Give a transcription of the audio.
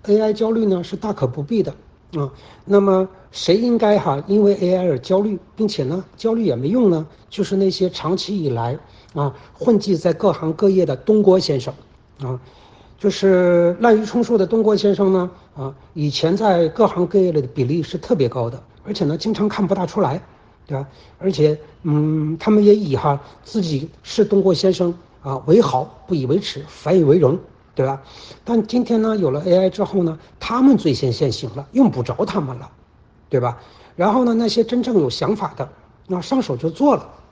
AI 焦虑呢是大可不必的啊。那么谁应该因为 AI 而焦虑，并且呢焦虑也没用呢？就是那些长期以来混迹在各行各业的东郭先生啊。就是滥竽充数的东郭先生呢以前在各行各业里的比例是特别高的，而且呢经常看不大出来，对吧？而且他们也以自己是东郭先生为豪，不以为耻，反以为荣，对吧？但今天呢有了 AI 之后呢，他们最先现形了，用不着他们了，对吧？然后呢那些真正有想法的上手就做了，